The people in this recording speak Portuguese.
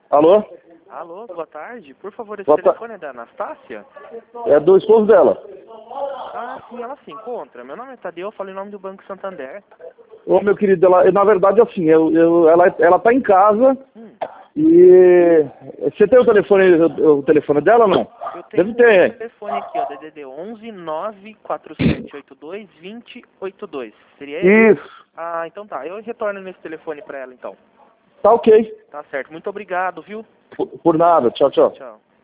Alô? Alô, boa tarde. Por favor, esse Boa telefone é da Anastácia? É do esposo dela. Ah, sim, ela se encontra. Meu nome é Tadeu, eu falo em nome do Banco Santander. Ô, meu querido, na verdade, assim, ela tá em casa Hum, e... Você tem o telefone dela ou não? eu tenho Deve um ter. telefone aqui, ó, DDD 11 94782 2082. Seria esse? Isso. Ah, então tá. Eu retorno nesse telefone pra ela, então. Tá ok. Tá certo. Muito obrigado, viu? Por nada. Tchau, tchau. Tchau.